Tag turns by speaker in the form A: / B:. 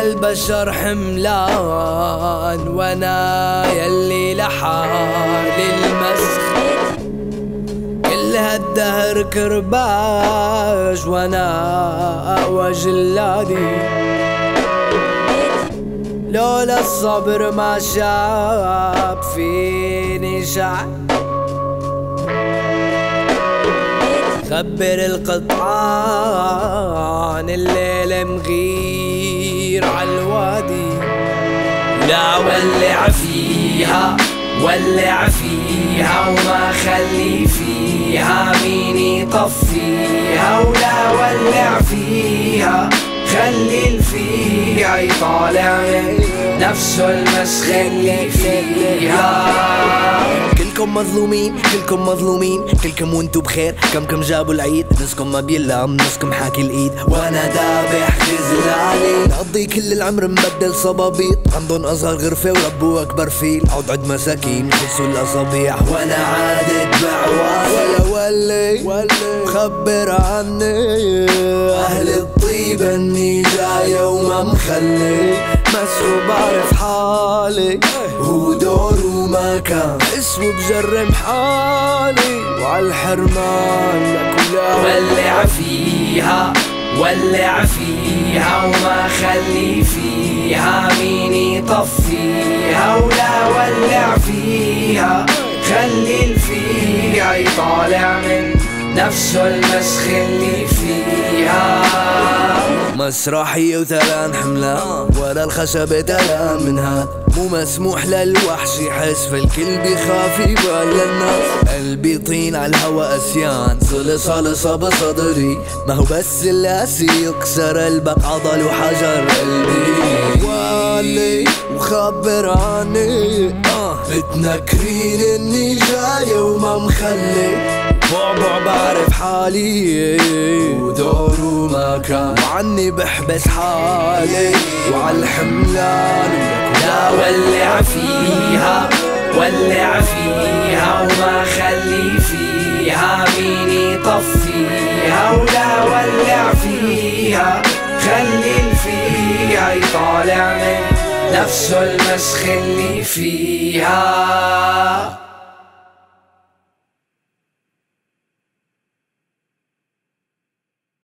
A: البشر حملان وانا يلي لحالي المسخ. كل هالدهر كرباج وانا اقوى جلادي. لولا الصبر ما شاب فيني شعب. خبر القطعان الليل مغير عالوادي. لا ولع فيها ولع فيها وما خلي فيها مين يطفيها. ولا ولع فيها خلي الفيها يطالع من نفسه المسخ اللي فيها. كلكم مظلومين كلكم مظلومين كلكم وانتو بخير. كم جابوا العيد نسكم ما بيلام نسكم حاكي الايد. وانا دابح جزلالي نقضي كل العمر مبدل صبابيط. عندن اصغر غرفة وربوا اكبر فيل. عود عد مساكين خلصوا الاصابيع وانا عادت بعوالي. ولا خبر عني اهل الطيبة اني جاي وما مخلي مسخو بعرف حالي. هو دور وما كان اسمه بجرم حالي وعالحرمان لكلها. ولع فيها ولع فيها وما خلي فيها مين يطفيها. ولا ولع فيها خلي الفيها يطالع من نفسه المسخ اللي فيها. مسرحية وثلان حملان ورا الخشبة تلان من هاد. مو مسموح للوحش يحس فالكل بيخاف يبان للناس. قلبي طين عالهوا اسيان صلصة بصدري. ما هو بس اللاسي يكسر قلبك عضل وحجر قلبي. والي وخبر عني بتنكرين اني جاي وما مخلي. بعبع بعرف حالي ودور وما كان وعني بحبس حالي وعالحملان. لا ولع فيها ولع فيها وما خلي فيها مين يطفيها. ولا ولع فيها خلي الفيها يطالع من نفسه المسخ اللي فيها.